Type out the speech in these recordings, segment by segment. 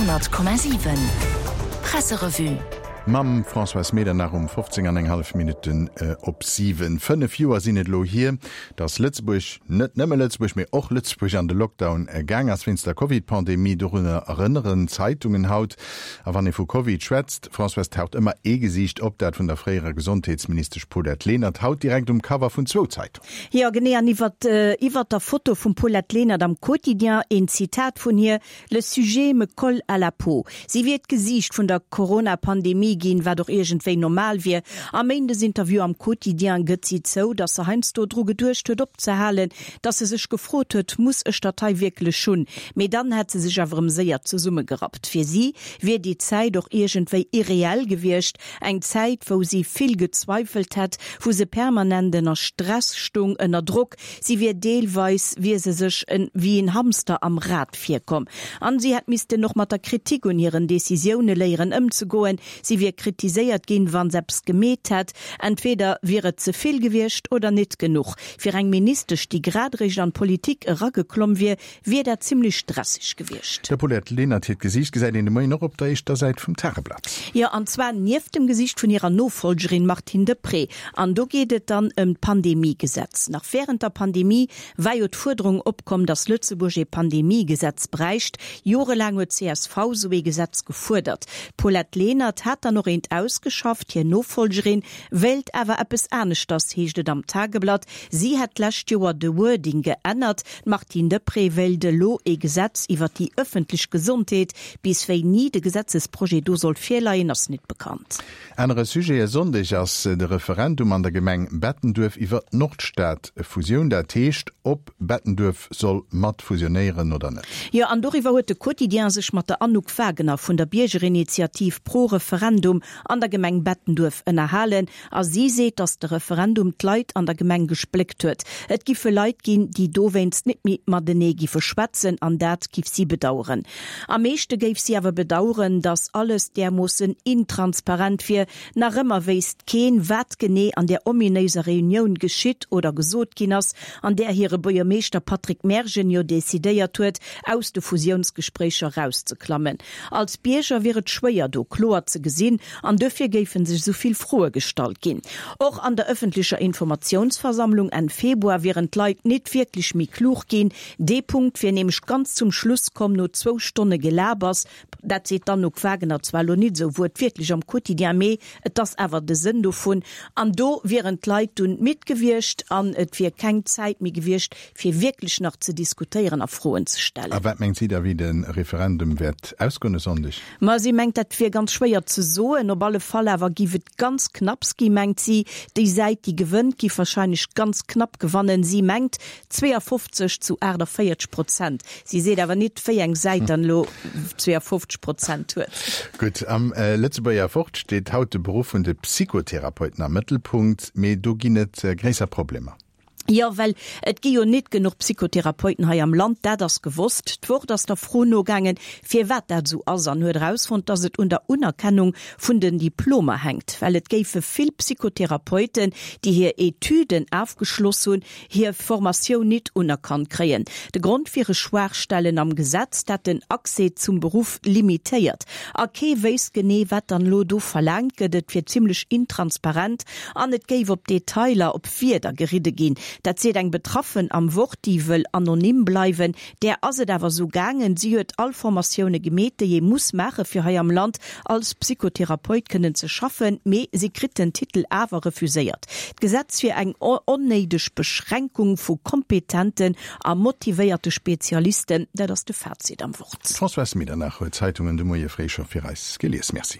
Radio,7 Presserevue. Mam François Meder nach 15,5 Minuten op 7. 5 Joer sinnet lo hier, dats Lützburg net nëmme Lützburg méi och Lützburg an de Lockdown ergang as wenns der COVID-Pandemie dorunner erinnern Zeitungen haut. A wann e vu Covid schwätzt, François taucht immer Gesicht op dat vun der freier Gesundheitsminister Paulette Lehnert haut direkt Cover vun 2 Zeit. Ja genné an iwwer der Foto vum Paulette Lehnert am Quotidien en Zitat vun hier: Le sujet me colle à la peau. Sie wird Gesicht vun der Corona-Pandemie gehen, war doch irgendwei normal wie. Am Ende des Interview am Quotidien gëtt sie so, dass Heinz dodro gedurcht huet opzehalen, dass se sich gefrot huet, muss e Datei wirklich schon. Me dann hat sie sich awerem sehr zu Summe gerat. Für sie wird die Zeit doch irgendwei irreal gewircht, eng Zeit, wo sie viel gezweifelt hat, wo sie permanent in der Stressstung, in der Druck, sie wird deelweis, wie sie sich wie ein Hamster am Rad vierkom. An sie hat misste noch mat der Kritik und ihren Decisionen lehren umzugoen, sie wird kritisiert gehen, wann selbst gemäht hat, entweder wäre zu viel gewircht oder nicht genug. Für ein Minister, die gerade an Politik raggeklommen wird er ziemlich stressig gewircht. Der Paulette Lehnert hat Gesicht gesagt, in der noch ob da ist, da seid vom Tageblatt. Ja, und zwar neben dem Gesicht von ihrer Nachfolgerin Martine Depré. Und da geht es dann Pandemiegesetz. Nach während der Pandemie war die Forderung aufgekommen, dass Lützeburg ein Pandemiegesetz bräuchte. Jahrelang hat CSV so ein Gesetz gefordert. Paulette Lehnert hat dann noch ein ausgeschafft, hier Nachfolgerin, wählt aber etwas Ernstes, heißt am Tageblatt. Sie hat letztes Jahr das Wording geändert. Martine Depré wählte lo ein Gesetz über die öffentliche Gesundheit. Bisher nie das Gesetzesprojekt soll fehlen, das nicht bekannt. Andere Sujet sondig als de Referendum an der Gemeng Bettendorf iwwer Nordstaat Fusion der Techt, ob Bettendorf soll mat fusionieren oder net. Ja, an doriwer huet de Quotidien sech mat der Anouk Wagner vun der Biergerinitiativ pro Referendum an der Gemeng Bettendorf ënnerhalen, as sie seht, dass der Referendum d'Leit an der Gemeng gesplegt huet. Et gife Leiit gin, die dowenst net mit Madene gi verschwätzen, an dat gif sie bedauern. Am meeschte geif sie awer bedauern, dass alles der mussssen intransparent fir nach immer weist kein wat gené an der ominöser Reunion geschitt oder gesot ginners, an der ihre Bürgermeister Patrick Mergenio desideiert huet, aus de Fusionsgespräche rauszuklammen. Als Bierger wäret schwer do klar zu gesinn, an dafür geifen sich soviel frohe Gestalt gin. Auch an der öffentlicher Informationsversammlung en Februar während Leiit net wirklich mi kluch gin. De Punkt wir nämlich ganz zum Schluss kommen nur 2 Stunden gelabers, dat se dann noch Wagner zwar nicht so wurt wirklich am Quotidien me, das aber de Sinn davon. An do während Leiit und mitgewircht, an et wir kein Zeit mehr gewircht, für wirklich noch zu diskutieren auf Frohen zu stellen. Aber was meint sie da, wie den Referendum wird ausgehen sondig? Ma sie meint, dat wir ganz schwer zu soen, op alle Fall aber givet ganz knapp, sie meint sie, die Seite, die gewinnt, die wahrscheinlich ganz knapp gewonnen, sie meint 52 zu 40%. Sie seht aber nicht, für eng Seite dann lo 52% huet. Gut, am Lützeburger Fort steht haut de Beruf von de Psychotherapeuten am Mittelpunkt, me do ginet gräser Probleme. Ja, weil et gi jo net genug Psychotherapeuten ha am Land, der das gewusst, dwur dass der Frono gangen, fir wat dat so as an huet rausfund, dass et unter Unerkennung vun den Diplome hängt, weil et géiffe viel Psychotherapeuten, die hier Etüden aufgeschloss hun, hier Formation nicht unerkannt kreen. De Grund für ihre Schwachstellen am Gesetz, dat den Accès zum Beruf limitiert. Okay, weis gene wat an Lodo verlangt, gedet fir ziemlich intransparent, an et geif op Detailer op vier der Geride gin. Dat se eng betroffen am Wort, die will anonym bleiben, der aset awer so gangen, sie huet all Formationune gemete, je muss mache für ha am Land als Psychotherapeut können ze schaffen, me sie krit den Titel awer refuséiert. Gesetz fir eng onneidech Beschränkung vu kompetenten a motivierte Spezialisten, der das de Fazit am Wort. François Meder nach Zeitungen de Moie Freicher fir Reis gelees. Merci.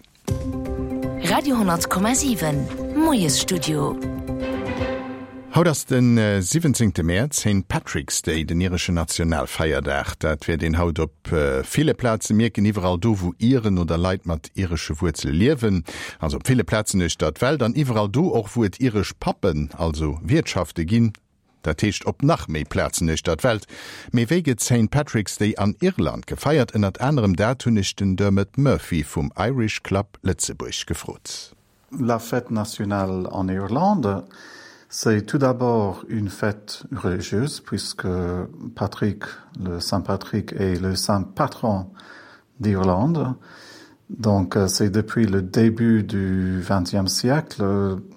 Radio,7 Moies Studio. Haut ass den 17. März St. Patrick's Day, den irische Nationalfeierdach, dat wir den Haut op viele Plätze mirken iwwerall do, wo Iren oder Leiit mat irische Wurzel liewen, also op viele Plätze in der Welt, dann iwwerall do auch wo et irisch Pappen, also Wirtschafte ginn, dat techt op nach méi Plätzen in der Welt. Mei weget St. Patrick's Day an Irland gefeiert en at anderem dertunnichten Dermot Murphy vom Irish Club Lützeburg gefrot. La fête nationale en Irlande, c'est tout d'abord une fête religieuse puisque Patrick, le Saint Patrick, est le saint patron d'Irlande. Donc, c'est depuis le début du XXe siècle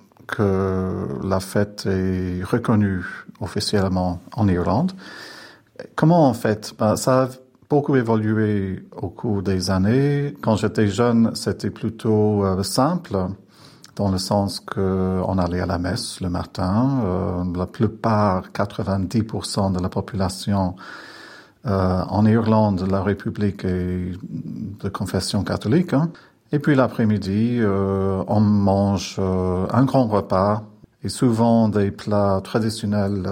que la fête est reconnue officiellement en Irlande. Comment on fête? Ça a beaucoup évolué au cours des années. Quand j'étais jeune, c'était plutôt simple, dans le sens qu'on allait à la messe le matin. La plupart, 90% de la population en Irlande, la République est de confession catholique. Et puis l'après-midi, on mange un grand repas et souvent des plats traditionnels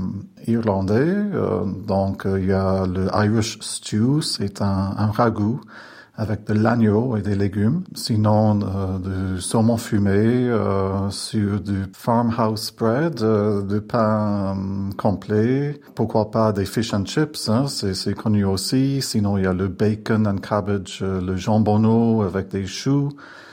irlandais. Donc il y a le Irish stew, c'est un ragoût avec de l'agneau et des légumes. Sinon, du saumon fumé sur du farmhouse bread, du pain complet. Pourquoi pas des fish and chips, c'est connu aussi. Sinon, il y a le bacon and cabbage, le jambonneau avec des choux.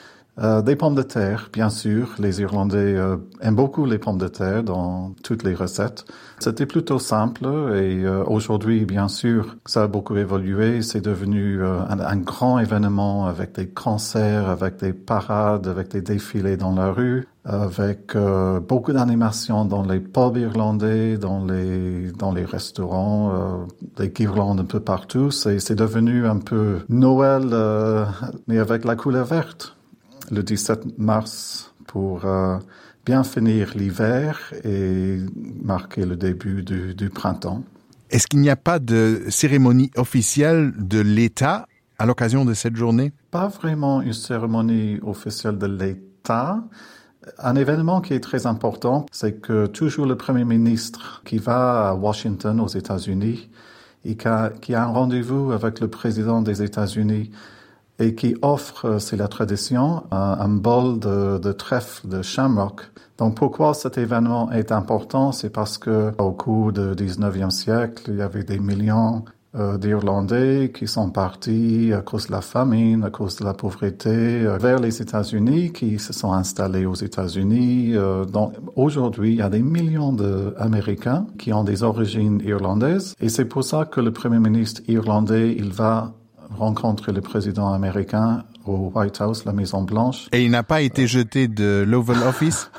Des pommes de terre, bien sûr. Les Irlandais aiment beaucoup les pommes de terre dans toutes les recettes. C'était plutôt simple et aujourd'hui, bien sûr, ça a beaucoup évolué. C'est devenu un grand événement avec des concerts, avec des parades, avec des défilés dans la rue, avec beaucoup d'animations dans les pubs irlandais, dans les restaurants, des guirlandes un peu partout. C'est devenu un peu Noël, mais avec la couleur verte. Le 17 mars pour bien finir l'hiver et marquer le début du printemps. Est-ce qu'il n'y a pas de cérémonie officielle de l'État à l'occasion de cette journée? Pas vraiment une cérémonie officielle de l'État. Un événement qui est très important, c'est que toujours le Premier ministre qui va à Washington aux États-Unis et qui a un rendez-vous avec le président des États-Unis et qui offre, c'est la tradition, un bol de trèfle de Shamrock. Donc pourquoi cet événement est important? C'est parce que au cours du 19e siècle, il y avait des millions d'Irlandais qui sont partis à cause de la famine, à cause de la pauvreté, vers les États-Unis, qui se sont installés aux États-Unis. Donc aujourd'hui, il y a des millions d'Américains qui ont des origines irlandaises, et c'est pour ça que le Premier ministre irlandais, il va rencontrer le président américain au White House, la Maison Blanche. Et il n'a pas été jeté de l'Oval Office?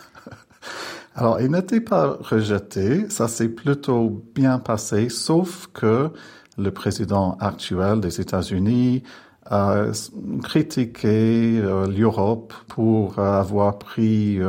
Alors, il n'était pas rejeté. Ça s'est plutôt bien passé, sauf que le président actuel des États-Unis a critiqué l'Europe pour avoir pris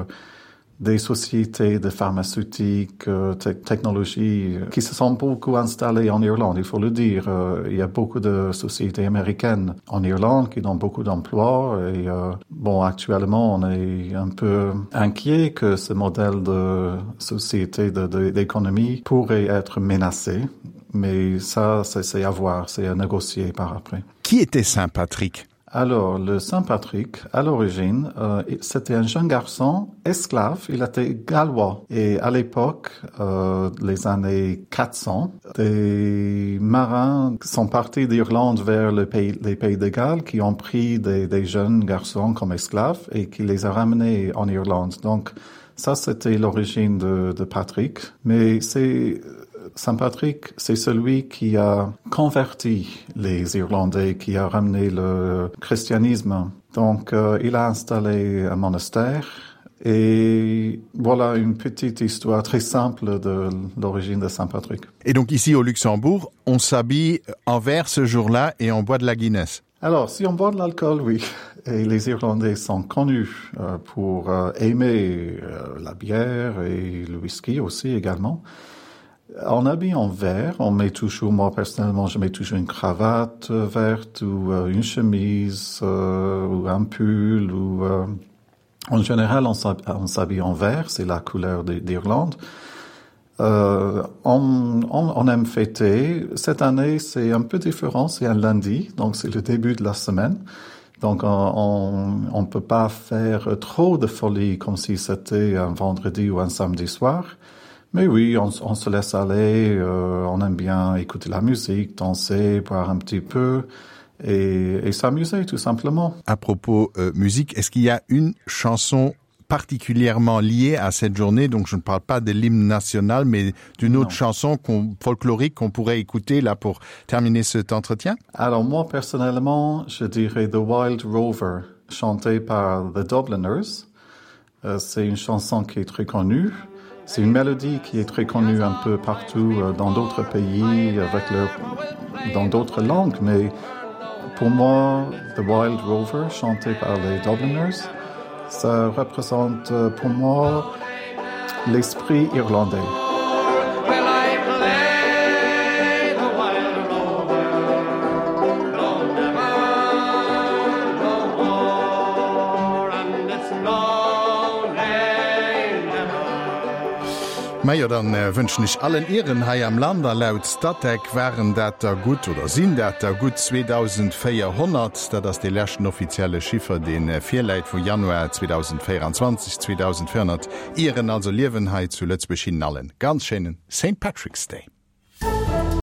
des sociétés de pharmaceutiques, technologies qui se sont beaucoup installées en Irlande, il faut le dire. Il y a beaucoup de sociétés américaines en Irlande qui donnent beaucoup d'emplois et actuellement, on est un peu inquiet que ce modèle de société, d'économie pourrait être menacé. Mais ça, c'est à voir, c'est à négocier par après. Qui était Saint Patrick? Alors, le Saint Patrick, à l'origine, c'était un jeune garçon esclave. Il était gallois. Et à l'époque, les années 400, des marins sont partis d'Irlande vers les pays de Galles qui ont pris des jeunes garçons comme esclaves et qui les a ramenés en Irlande. Donc, ça, c'était l'origine de Patrick. Mais Saint Patrick, c'est celui qui a converti les Irlandais, qui a ramené le christianisme. Donc, il a installé un monastère. Et voilà une petite histoire très simple de l'origine de Saint Patrick. Et donc ici au Luxembourg, on s'habille en vert ce jour-là et on boit de la Guinness. Alors, si on boit de l'alcool, oui. Et les Irlandais sont connus pour aimer la bière et le whisky aussi également. On habille en vert, on met toujours, moi personnellement, je mets toujours une cravate verte ou une chemise ou un pull ou en général on s'habille en vert, c'est la couleur d'Irlande. On aime fêter. Cette année, c'est un peu différent, c'est un lundi, donc c'est le début de la semaine. Donc on peut pas faire trop de folie comme si c'était un vendredi ou un samedi soir. Mais oui, on se laisse aller, on aime bien écouter la musique, danser, boire un petit peu et s'amuser tout simplement. À propos musique, est-ce qu'il y a une chanson particulièrement lié à cette journée, donc je ne parle pas de l'hymne national, mais d'une autre chanson folklorique qu'on pourrait écouter là pour terminer cet entretien? Alors moi, personnellement, je dirais The Wild Rover, chanté par The Dubliners. C'est une chanson qui est très connue. C'est une mélodie qui est très connue un peu partout dans d'autres pays, dans d'autres langues, mais pour moi, The Wild Rover, chanté par les Dubliners, ça représente pour moi l'esprit irlandais. Meier dann wünschen ich allen Ehren hai am Lander laut Statek waren dat gut oder sinn dat gut 2400, dat ass de lächten offizielle Schiffer den Vileit vu Januar 2024 2400 Ihren also Liewenheit zu Lützbech allen. Ganz schönen St. Patrick's Day.